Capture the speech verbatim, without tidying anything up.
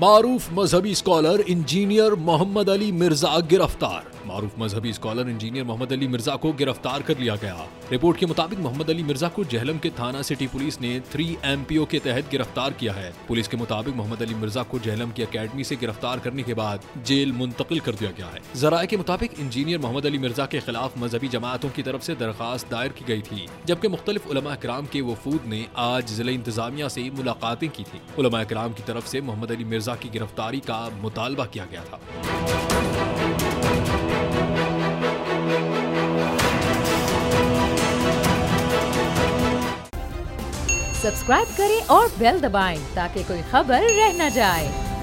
मारूफ मजहबी scholar engineer Mohammad Ali Mirza गिरफ्तार। मारूफ मजहबी स्कॉलर इंजीनियर मोहम्मद अली मिर्जा को गिरफ्तार कर लिया गया। रिपोर्ट के मुताबिक मोहम्मद अली मिर्जा को जहलम के थाना सिटी पुलिस ने थ्री एम पी ओ के तहत गिरफ्तार किया है। पुलिस के मुताबिक मोहम्मद अली मिर्जा को जहलम की अकेडमी से गिरफ्तार करने के बाद जेल मुंतकिल कर दिया गया है। जराये के मुताबिक इंजीनियर मोहम्मद अली मिर्जा के खिलाफ मजहबी जमातों की तरफ से दरखास्त दायर की गई थी, जबकि मुख्तलिफ उलमा इकराम के वफूद ने आज जिला इंतजामिया से मुलाकातें की थी। उलमा इकराम की तरफ से मोहम्मद अली मिर्जा की गिरफ्तारी का मुतालबा किया गया था। सब्सक्राइब करें और बेल दबाएं ताकि कोई खबर रह न जाए।